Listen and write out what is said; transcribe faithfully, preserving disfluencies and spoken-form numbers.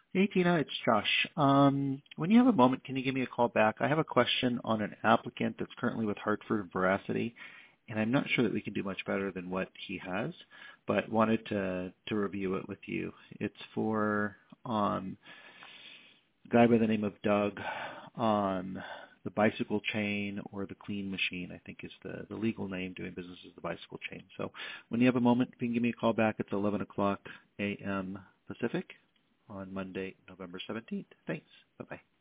Hey, Tina, it's Josh. Um, when you have a moment, can you give me a call back? I have a question on an applicant that's currently with Hartford Veracity, and I'm not sure that we can do much better than what he has, but wanted to to review it with you. It's for um, a guy by the name of Doug on the bicycle chain or the clean machine, I think is the, the legal name. Doing business is the bicycle chain. So when you have a moment, if you can give me a call back, it's eleven o'clock a m. Pacific on Monday, November seventeenth. Thanks. Bye-bye.